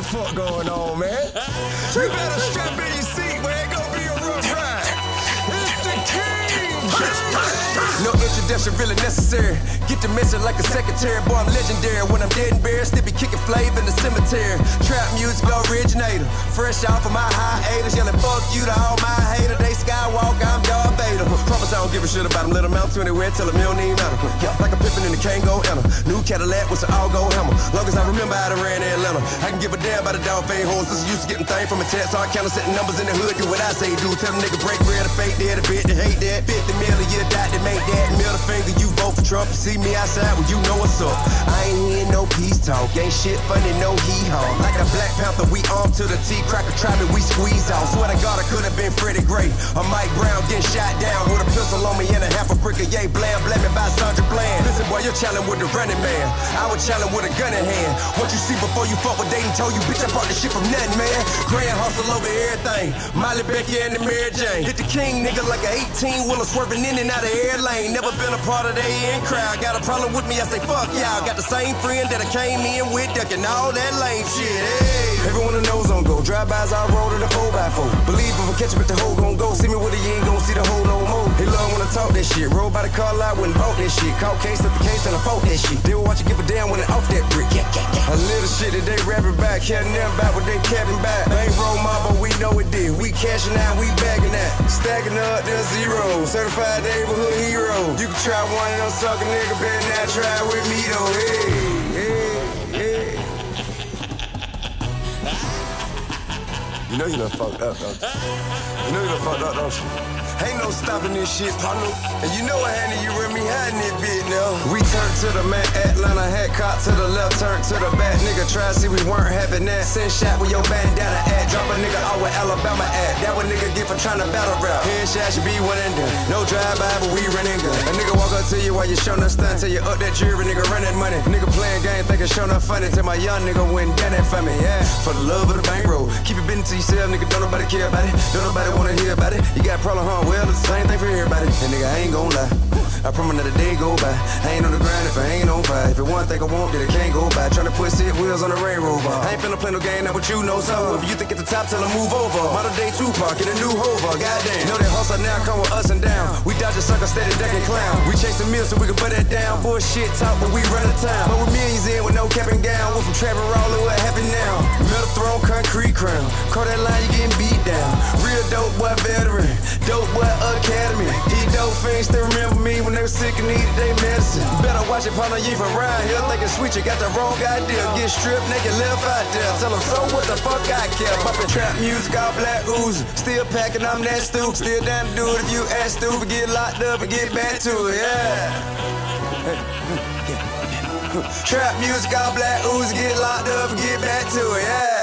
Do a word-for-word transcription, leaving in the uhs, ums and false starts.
fuck going on, man? You better strap in your seat, man. It's gonna be a rough ride. It's the king. No introduction really necessary. Get the message like a secretary. Boy, I'm legendary. When I'm dead and buried, still be kicking flavor in the cemetery. Trap music originator. Fresh off of my hiatus. Yelling fuck you to all my haters. They skywalk, I'm Darth Vader. Promise I don't give a shit about them. Let them out to anywhere. Tell them you don't even matter. Yeah, like a pippin' in the Kango Enter. New Cadillac with an all-go hammer. Long as I remember how to ran in Atlanta. I can give a damn about a dog fade horses. Used to getting things from a text. So I counter setting numbers in the hood. Do what I say do. Tell them nigga break bread or fake dead. A bit to hate that. fifty mil a year died to make that. Middle finger, you vote for Trump. You see me outside, well, you know what's up. I ain't hearing no peace talk. Ain't shit funny, no hee-haw. Like a Black Panther, we armed to the T. Cracker try me, we squeeze out. Swear to God, I could have been Freddie Gray or Mike Brown getting shot down with a pistol on me and a half a brick of yay blam. Blame me by Sandra Bland. Listen, boy, you're challenging with the running man. I was challenging with a gun in hand. What you see before you fuck with Dayton told you, bitch, I brought this shit from nothing, man. Grand hustle over everything. Molly Becky and the Mary Jane. Hit the king, nigga, like an eighteen-wheeler swerving in and out of air lane. Never been a part of the in crowd. Got a problem with me, I say fuck y'all. Got the same friend that I came in with, ducking all that lame shit. Hey. Everyone that knows on go. Drive-bys, I roll in a four by four. Believe if I catch up at the hole, gon' go. See me with it, you ain't gon' see the hole no more. They love when I talk that shit. Roll by the car lot, went and bought that shit. Caught case up the case and I fought that shit. They will watch you give a damn when they off that brick. Yeah, yeah, yeah. A little shit that they rapping back, carrying them back what they capping back. Ain't roll mob, but we know it did. We cashing out, we bagging that. Stacking up, there's zero. Certified neighborhood hero. You can try one of them sucker nigga, better not try with me though. Hey, hey, hey. You know you done fucked up, don't you? You know you done fucked up, don't you? Ain't no stopping this shit, partner. And you know I handed you with me hiding it, bitch, now. We turned to the man, Atlanta hat caught to the left, turned to the back. Nigga try to see we weren't having that. Send shot with your bandana at. Drop a nigga out with Alabama at. That what nigga get for trying to battle rap. Headshot should be one and done. No drive-by, but we running gun. A nigga walk up to you while you showing us stunt. Till you up that jury, nigga run that money. Nigga playing game, thinking showing up funny. Till my young nigga went down that for me, yeah. For the love of the bankroll. Keep it business to yourself, nigga. Don't nobody care about it. Don't nobody wanna hear about it. You got a problem, huh? Well, it's the same thing for everybody. And nigga, I ain't gon' lie. I promise that a day go by. I ain't on the grind if I ain't on fire. If it one thing I want, then it can't go by. Tryna put sit wheels on the railroad bar. I ain't finna play no game, now but you know so. If you think at the top, tell them move over. Model day Tupac in a new hover. Goddamn. Know that hustle now come with us and down. We dodge a sucker, steady ducking clown. We chasing meals so we can put that down. Bullshit talk, but we run the town. But with millions in with no cap and gown. We're from Trapper Roller, what happened now? Metal throne, concrete crown. Call that line, you getting beat down. Real dope boy veteran. Dope boy academy. He dope fiends still remember me when they were sick and needed their medicine. Better watch it, partner, you from around here. Thinking sweet, you got the wrong idea. Get stripped, naked, left out there. Tell them, so what the fuck I care? Poppin' trap music, all black ooze. Still packing, I'm that stupid. Still down to do it if you ask stupid. Get locked up and get back to it, yeah. Trap music, all black ooze. Get locked up and get back to it, yeah.